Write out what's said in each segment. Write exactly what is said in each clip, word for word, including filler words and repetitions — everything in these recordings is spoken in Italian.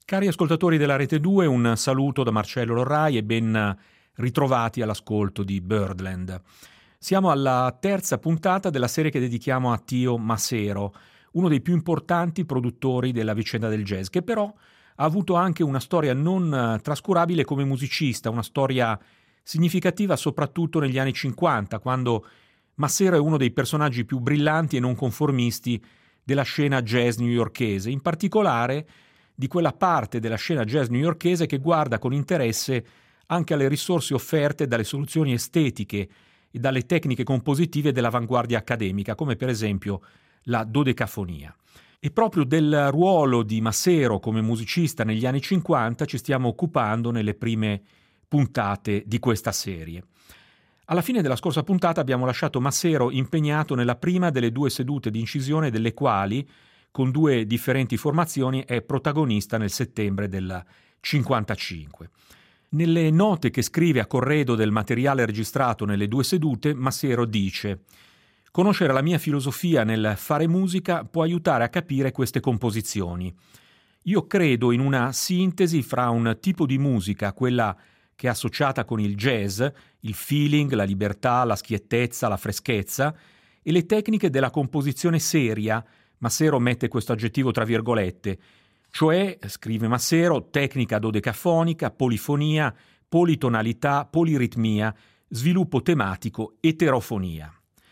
Cari ascoltatori della Rete due, un saluto da Marcello Lorrai e ben ritrovati all'ascolto di Birdland. Siamo alla terza puntata della serie che dedichiamo a Tio Macero, uno dei più importanti produttori della vicenda del jazz, che però ha avuto anche una storia non trascurabile come musicista, una storia significativa soprattutto negli anni cinquanta, quando Macero è uno dei personaggi più brillanti e non conformisti della scena jazz newyorkese, in particolare di quella parte della scena jazz newyorkese che guarda con interesse anche alle risorse offerte dalle soluzioni estetiche e dalle tecniche compositive dell'avanguardia accademica, come per esempio la dodecafonia. E proprio del ruolo di Macero come musicista negli anni cinquanta ci stiamo occupando nelle prime puntate di questa serie. Alla fine della scorsa puntata abbiamo lasciato Macero impegnato nella prima delle due sedute di incisione, delle quali, con due differenti formazioni, è protagonista nel settembre del cinquantacinque. Nelle note che scrive a corredo del materiale registrato nelle due sedute, Macero dice: «Conoscere la mia filosofia nel fare musica può aiutare a capire queste composizioni. Io credo in una sintesi fra un tipo di musica, quella che è associata con il jazz, il feeling, la libertà, la schiettezza, la freschezza, e le tecniche della composizione seria». Macero mette questo aggettivo tra virgolette, cioè, scrive Macero, tecnica dodecafonica, polifonia, politonalità, poliritmia, sviluppo tematico, eterofonia.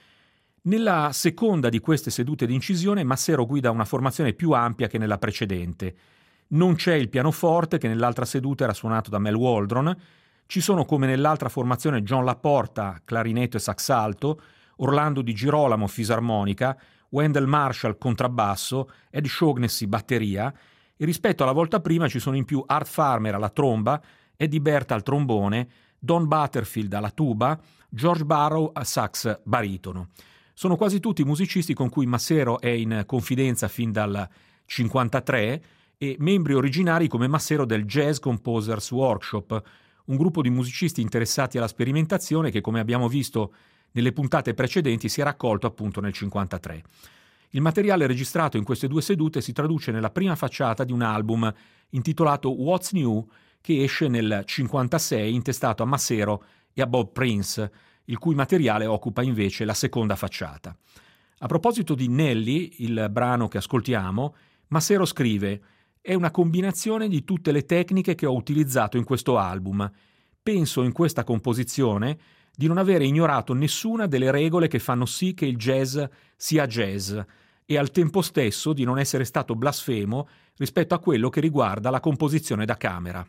Nella seconda di queste sedute di incisione, Macero guida una formazione più ampia che nella precedente. Non c'è il pianoforte, che nell'altra seduta era suonato da Mel Waldron, ci sono come nell'altra formazione John Laporta, clarinetto e sax alto, Orlando Di Girolamo, fisarmonica, Wendell Marshall, contrabbasso, Ed Shaughnessy, batteria, e rispetto alla volta prima ci sono in più Art Farmer alla tromba, Eddie Berta al trombone, Don Butterfield alla tuba, George Barrow a sax baritono. Sono quasi tutti musicisti con cui Macero è in confidenza fin dal cinquantatré e membri originari come Macero del Jazz Composers Workshop, un gruppo di musicisti interessati alla sperimentazione che, come abbiamo visto nelle puntate precedenti, si è raccolto appunto nel cinquantatré. Il materiale registrato in queste due sedute si traduce nella prima facciata di un album intitolato What's New, che esce nel cinquantasei, intestato a Macero e a Bob Prince, il cui materiale occupa invece la seconda facciata. A proposito di Nelly, il brano che ascoltiamo, Macero scrive: «È una combinazione di tutte le tecniche che ho utilizzato in questo album. Penso in questa composizione di non avere ignorato nessuna delle regole che fanno sì che il jazz sia jazz e al tempo stesso di non essere stato blasfemo rispetto a quello che riguarda la composizione da camera».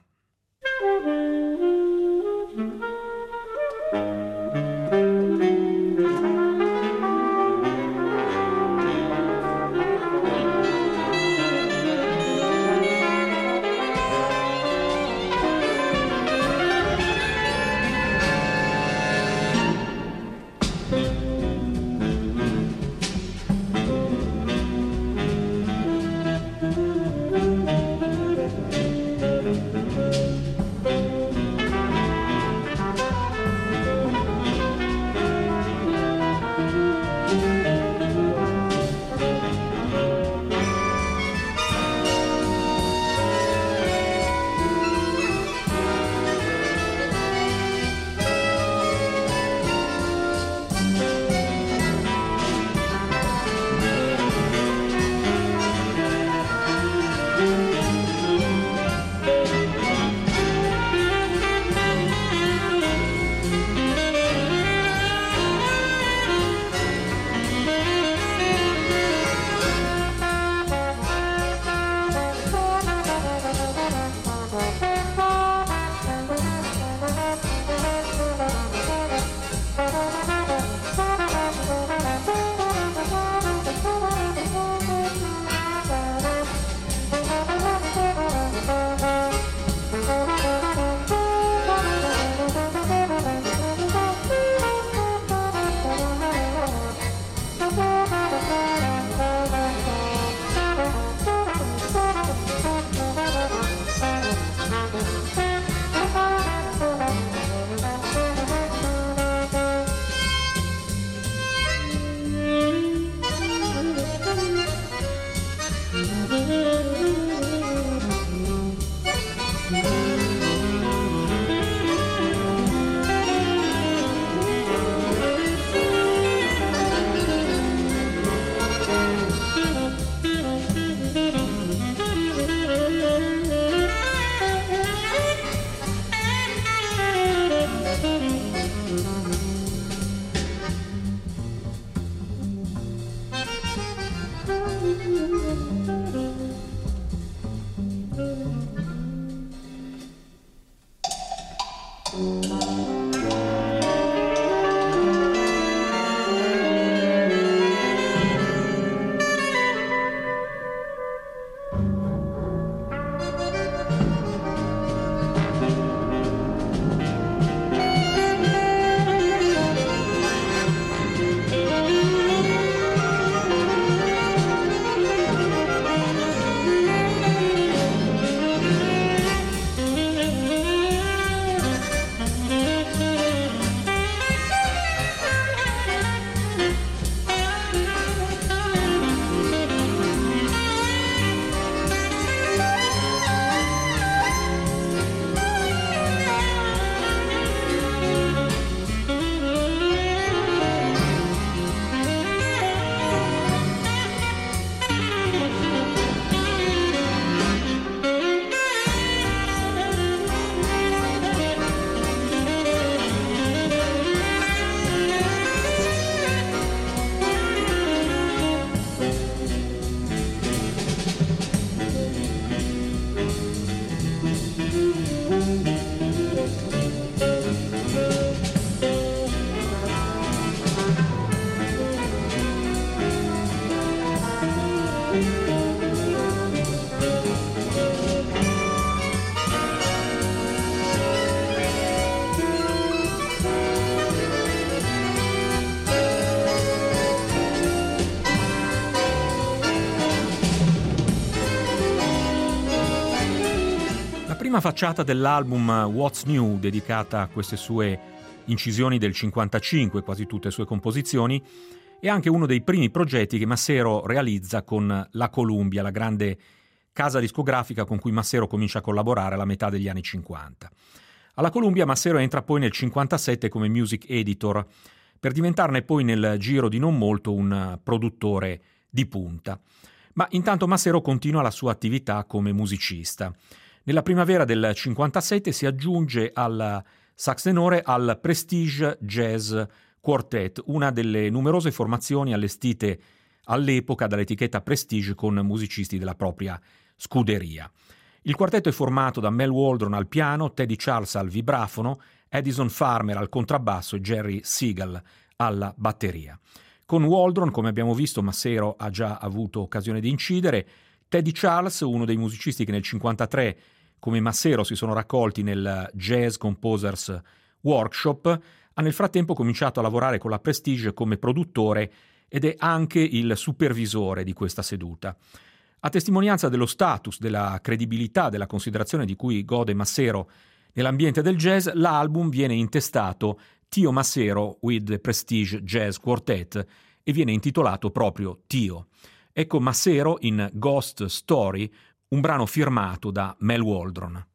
Prima facciata dell'album What's New, dedicata a queste sue incisioni del cinquantacinque, quasi tutte sue composizioni, è anche uno dei primi progetti che Massero realizza con la Columbia, la grande casa discografica con cui Massero comincia a collaborare alla metà degli anni cinquanta. Alla Columbia Massero entra poi nel cinquantasette come music editor, per diventarne poi nel giro di non molto un produttore di punta. Ma intanto Massero continua la sua attività come musicista. Nella primavera del cinquantasette si aggiunge al sax tenore al Prestige Jazz Quartet, una delle numerose formazioni allestite all'epoca dall'etichetta Prestige con musicisti della propria scuderia. Il quartetto è formato da Mel Waldron al piano, Teddy Charles al vibrafono, Edison Farmer al contrabbasso e Jerry Segal alla batteria. Con Waldron, come abbiamo visto, Massero ha già avuto occasione di incidere. Teddy Charles, uno dei musicisti che nel cinquantatré come Massero si sono raccolti nel Jazz Composers Workshop, ha nel frattempo cominciato a lavorare con la Prestige come produttore ed è anche il supervisore di questa seduta. A testimonianza dello status, della credibilità, della considerazione di cui gode Massero nell'ambiente del jazz, l'album viene intestato Tio Massero with the Prestige Jazz Quartet e viene intitolato proprio Tio. Ecco Massero in Ghost Story, un brano firmato da Mel Waldron.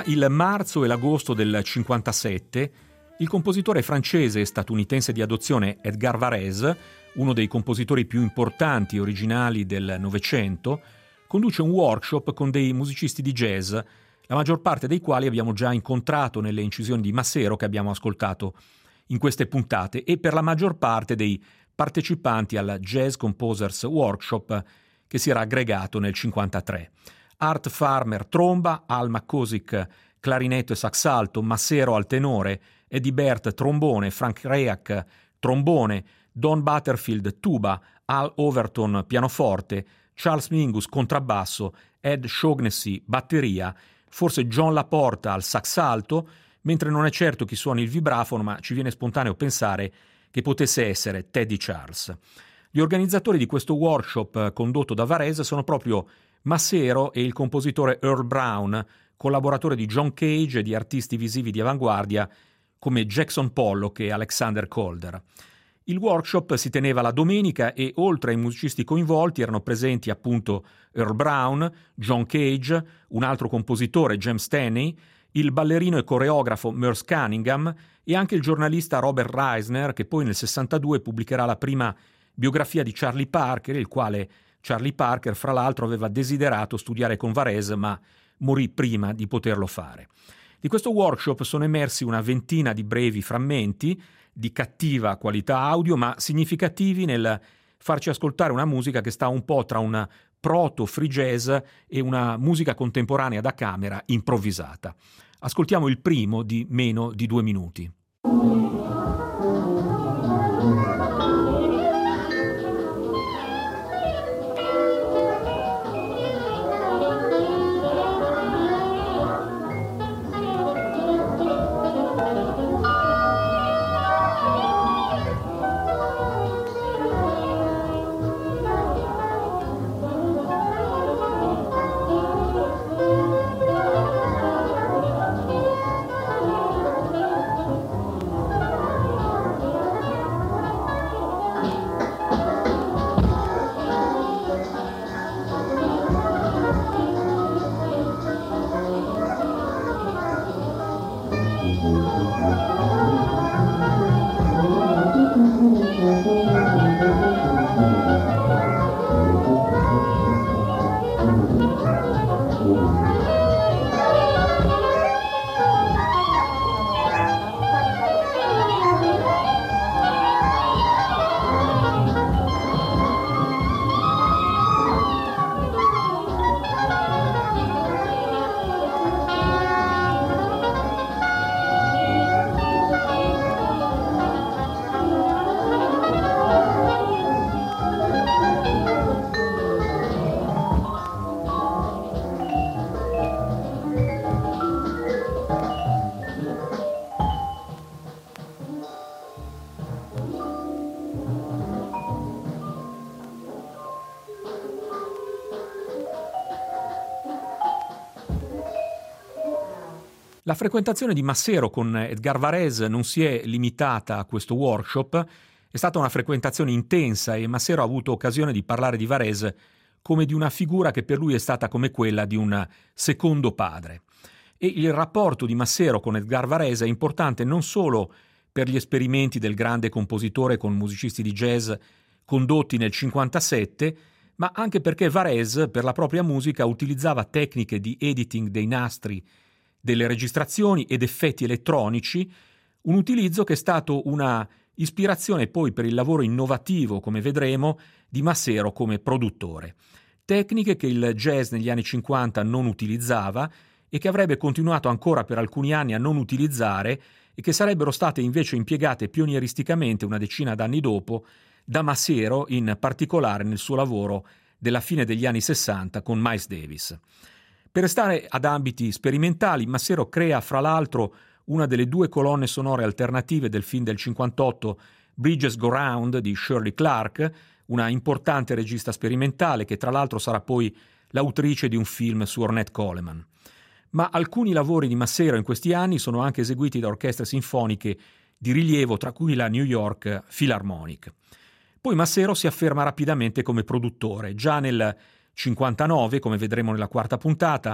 Tra il marzo e l'agosto del cinquantasette, il compositore francese e statunitense di adozione Edgar Varèse, uno dei compositori più importanti e originali del Novecento, conduce un workshop con dei musicisti di jazz, la maggior parte dei quali abbiamo già incontrato nelle incisioni di Massero che abbiamo ascoltato in queste puntate, e per la maggior parte dei partecipanti al Jazz Composers Workshop che si era aggregato nel cinquantatré. Art Farmer tromba, Al McCosick clarinetto e sax alto, Massero al tenore, Eddie Bert trombone, Frank Reak trombone, Don Butterfield tuba, Al Overton pianoforte, Charles Mingus contrabbasso, Ed Shaughnessy batteria, forse John Laporta al sax alto, mentre non è certo chi suoni il vibrafono, ma ci viene spontaneo pensare che potesse essere Teddy Charles. Gli organizzatori di questo workshop condotto da Varèse sono proprio Massero e il compositore Earl Brown, collaboratore di John Cage e di artisti visivi di avanguardia come Jackson Pollock e Alexander Calder. Il workshop si teneva la domenica e oltre ai musicisti coinvolti erano presenti appunto Earl Brown, John Cage, un altro compositore James Tenney, il ballerino e coreografo Merce Cunningham e anche il giornalista Robert Reisner, che poi nel sessantadue pubblicherà la prima biografia di Charlie Parker, il quale Charlie Parker fra l'altro aveva desiderato studiare con Varèse ma morì prima di poterlo fare. Di questo workshop sono emersi una ventina di brevi frammenti di cattiva qualità audio, ma significativi nel farci ascoltare una musica che sta un po' tra una proto-free jazz e una musica contemporanea da camera improvvisata. Ascoltiamo il primo di meno di due minuti. La frequentazione di Massero con Edgar Varèse non si è limitata a questo workshop, è stata una frequentazione intensa e Massero ha avuto occasione di parlare di Varèse come di una figura che per lui è stata come quella di un secondo padre. E il rapporto di Massero con Edgar Varèse è importante non solo per gli esperimenti del grande compositore con musicisti di jazz condotti nel cinquantasette, ma anche perché Varèse per la propria musica utilizzava tecniche di editing dei nastri delle registrazioni ed effetti elettronici, un utilizzo che è stato una ispirazione poi per il lavoro innovativo, come vedremo, di Massero come produttore. Tecniche che il jazz negli anni cinquanta non utilizzava e che avrebbe continuato ancora per alcuni anni a non utilizzare e che sarebbero state invece impiegate pionieristicamente una decina d'anni dopo da Massero, in particolare nel suo lavoro della fine degli anni sessanta con Miles Davis. Per restare ad ambiti sperimentali, Massero crea fra l'altro una delle due colonne sonore alternative del film del cinquantotto Bridges Go Round di Shirley Clarke, una importante regista sperimentale che tra l'altro sarà poi l'autrice di un film su Ornette Coleman. Ma alcuni lavori di Massero in questi anni sono anche eseguiti da orchestre sinfoniche di rilievo, tra cui la New York Philharmonic. Poi Massero si afferma rapidamente come produttore. Già nel cinquantanove, come vedremo nella quarta puntata,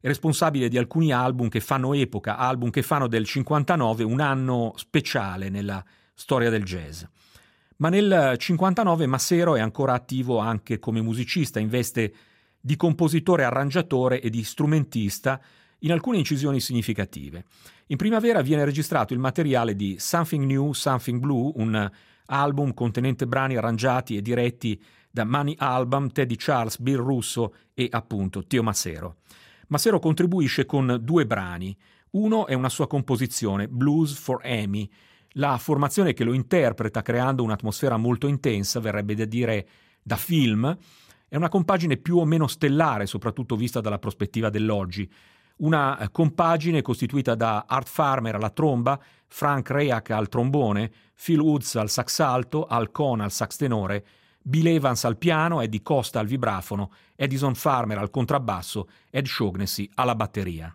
è responsabile di alcuni album che fanno epoca, album che fanno del cinquantanove un anno speciale nella storia del jazz. Ma nel cinquantanove Masero è ancora attivo anche come musicista, in veste di compositore, arrangiatore e di strumentista in alcune incisioni significative. In primavera viene registrato il materiale di Something New, Something Blue, un album contenente brani arrangiati e diretti da Manny Albam, Teddy Charles, Bill Russo e appunto Teo Macero. Macero contribuisce con due brani. Uno è una sua composizione, Blues for Amy. La formazione che lo interpreta creando un'atmosfera molto intensa, verrebbe da dire da film, è una compagine più o meno stellare, soprattutto vista dalla prospettiva dell'oggi. Una compagine costituita da Art Farmer alla tromba, Frank Reac al trombone, Phil Woods al sax alto, Al Cohn al sax tenore, Bill Evans al piano, Eddie Costa al vibrafono, Edison Farmer al contrabbasso, Ed Shaughnessy alla batteria.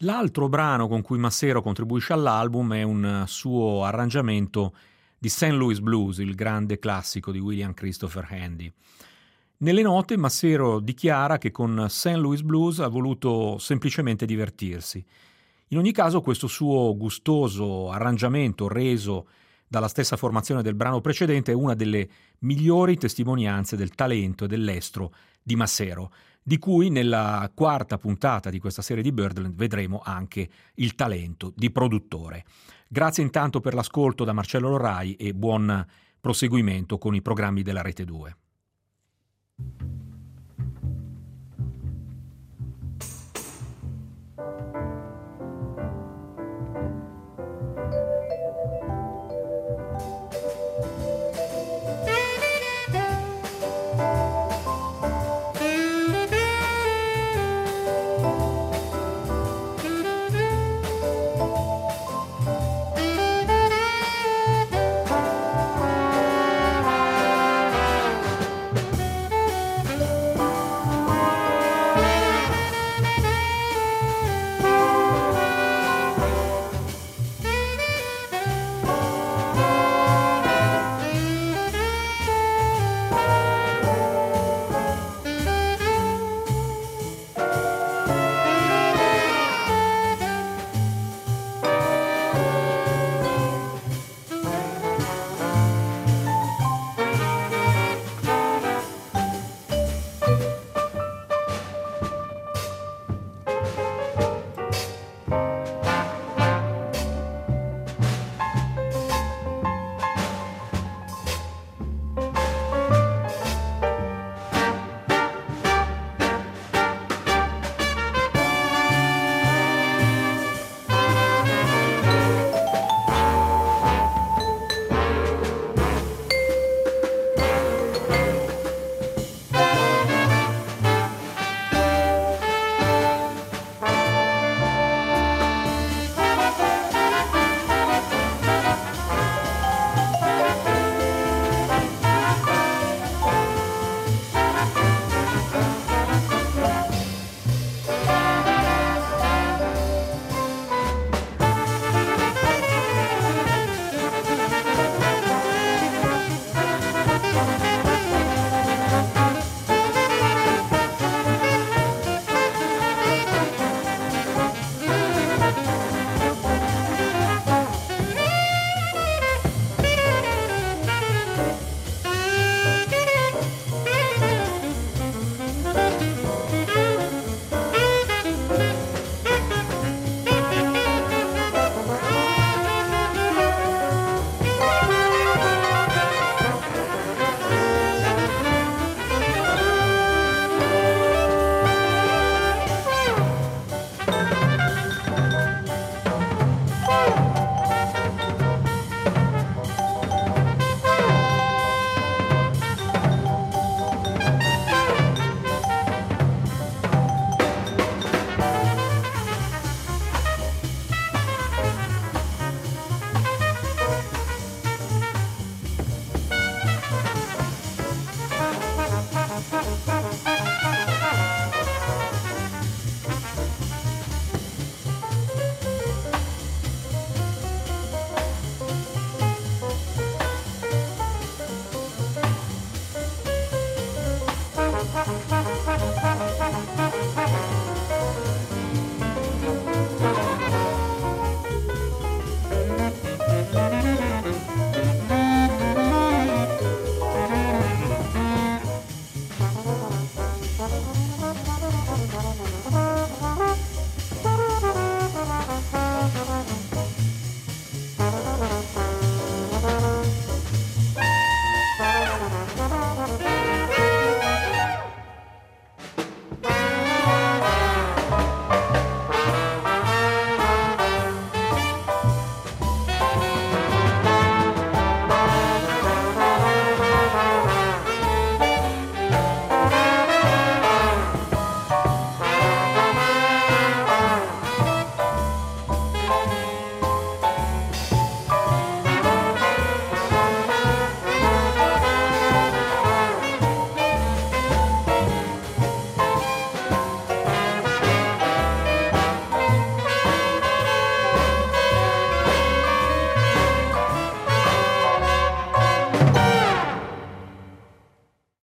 L'altro brano con cui Massero contribuisce all'album è un suo arrangiamento di Saint Louis Blues, il grande classico di William Christopher Handy. Nelle note Massero dichiara che con Saint Louis Blues ha voluto semplicemente divertirsi. In ogni caso questo suo gustoso arrangiamento reso dalla stessa formazione del brano precedente è una delle migliori testimonianze del talento e dell'estro di Massero, di cui nella quarta puntata di questa serie di Birdland vedremo anche il talento di produttore. Grazie intanto per l'ascolto da Marcello Lorrai e buon proseguimento con i programmi della Rete due.